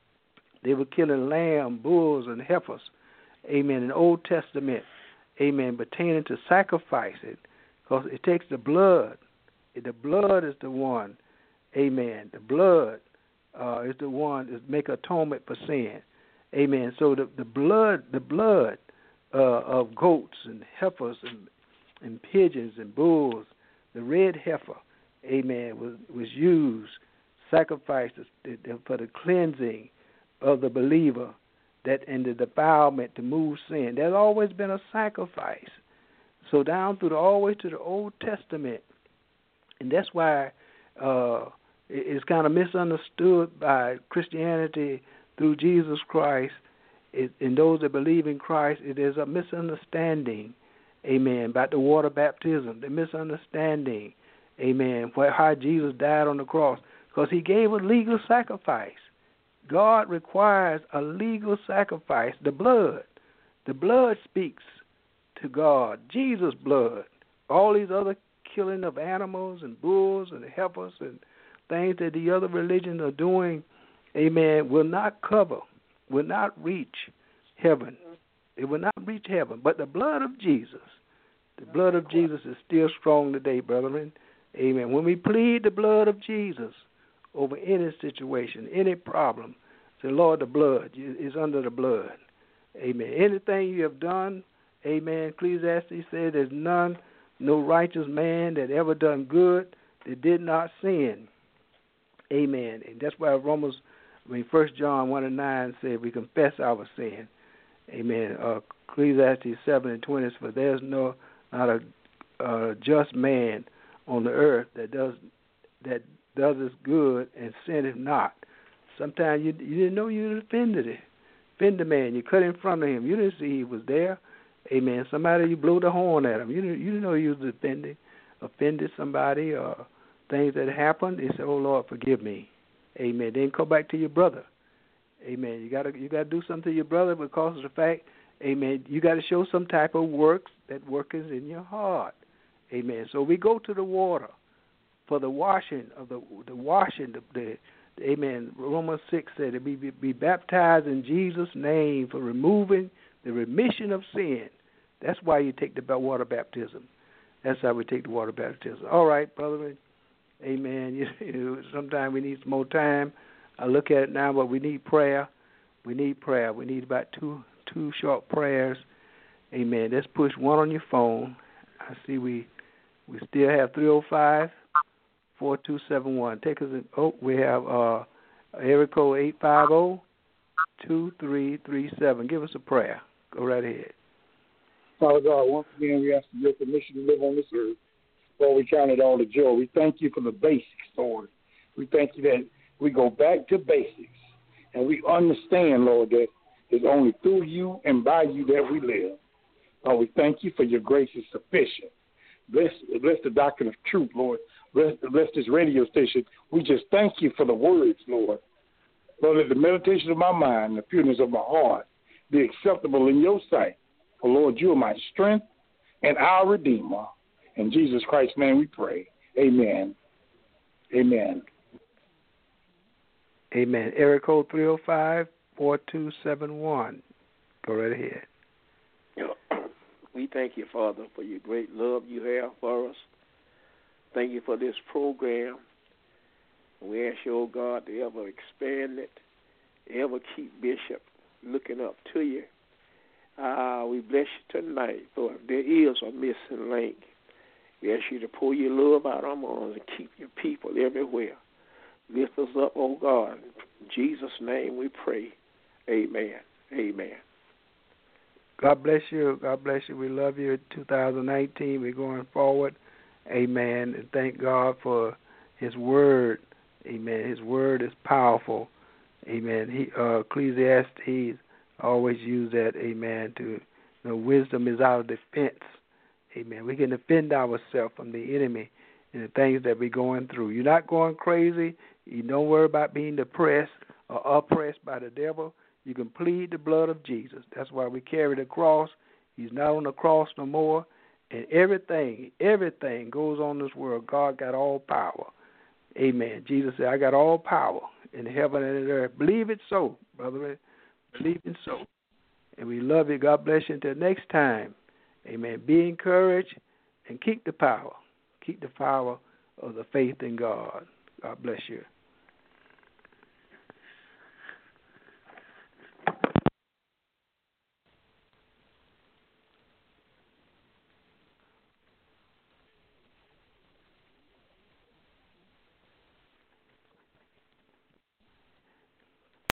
They were killing lamb, bulls, and heifers, amen, in the Old Testament, amen, pertaining to sacrificing, because it takes the blood. The blood is the one, amen, the blood uh, is the one that make atonement for sin. Amen. So the, the blood, the blood uh, of goats and heifers and, and pigeons and bulls. The red heifer, amen, was, was used, sacrificed for the cleansing of the believer, that and the defilement to move sin. There's always been a sacrifice. So down through the all the way to the Old Testament, and that's why uh, it's kind of misunderstood by Christianity through Jesus Christ. It, and those that believe in Christ, it is a misunderstanding, amen, about the water baptism, the misunderstanding, amen, where, how Jesus died on the cross, because he gave a legal sacrifice. God requires a legal sacrifice, the blood. The blood speaks to God, Jesus' blood. All these other killing of animals and bulls and heifers and things that the other religions are doing, amen, will not cover, will not reach heaven. It will not reach heaven. But the blood of Jesus, the blood of Jesus is still strong today, brethren. Amen. When we plead the blood of Jesus over any situation, any problem, say, Lord, the blood is under the blood. Amen. Anything you have done, amen, Ecclesiastes said there's none, no righteous man that ever done good that did not sin. Amen. And that's why Romans, I mean, First John one and nine said we confess our sin. Amen. Uh, Ecclesiastes seven and twenty says, for there's no not a uh, just man on the earth that does that does his good and sinneth not. Sometimes you you didn't know you offended it. Offended the man. You cut in front of him. You didn't see he was there. Amen. Somebody, you blew the horn at him. You didn't, you didn't know you was offended, offended somebody or things that happened. They said, oh, Lord, forgive me. Amen. Then go back to your brother. Amen. You gotta you gotta do something to your brother because of the fact, amen, you gotta show some type of works, that work is in your heart. Amen. So we go to the water for the washing of the the washing the, the, the amen. Romans six said that we be, be baptized in Jesus' name for removing the remission of sin. That's why you take the water baptism. That's how we take the water baptism. All right, brother. Amen. You, you know, sometimes we need some more time. I look at it now, but we need prayer. We need prayer. We need about two two short prayers. Amen. Let's push one on your phone. I see we we still have three oh five, four two seven one. Take us in, oh, we have uh, area code eight five zero, two three three seven. Give us a prayer. Go right ahead. Father God, once again we ask for your permission to live on this earth. Lord, we count it all the joy. We thank you for the basics, Lord. We thank you that we go back to basics, and we understand, Lord, that it's only through you and by you that we live. Lord, we thank you for your grace is sufficient. Bless, bless the doctrine of truth, Lord. Bless, bless this radio station. We just thank you for the words, Lord. Lord, let the meditation of my mind, the pureness of my heart, be acceptable in your sight. For, Lord, you are my strength and our Redeemer. In Jesus Christ's name we pray. Amen. Amen. Amen. Area code three oh five, four two seven one. Go right ahead. We thank you, Father, for your great love you have for us. Thank you for this program. We ask you, oh God, to ever expand it, ever keep Bishop looking up to you. Ah, uh, we bless you tonight, Lord. There is a missing link. We ask you to pour your love out our arms and keep your people everywhere. Lift us up, oh God. In Jesus' name we pray. Amen. Amen. God bless you. God bless you. We love you. two thousand nineteen, we're going forward. Amen. And thank God for his word. Amen. His word is powerful. Amen. He, uh, Ecclesiastes always use that, amen, to, you know, wisdom is our defense. Amen. We can defend ourselves from the enemy and the things that we're going through. You're not going crazy. You don't worry about being depressed or oppressed by the devil. You can plead the blood of Jesus. That's why we carry the cross. He's not on the cross no more. And everything, everything goes on in this world. God got all power. Amen. Jesus said, I got all power in heaven and in earth. Believe it so, brother. Believe it so. And we love you. God bless you. Until next time. Amen. Be encouraged and keep the power. Keep the power of the faith in God. God bless you.